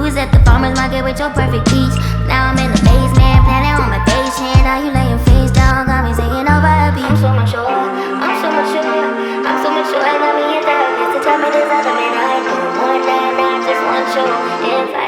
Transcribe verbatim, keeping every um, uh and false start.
was at the farmer's market with your perfect peach. Now I'm in the basement, planning on my patient. Now you lay your face down, got me singing over a beat. I'm so mature, I'm so mature, I'm so mature. Got me a therapist to tell me there's other men I know. One night, not just one show. If I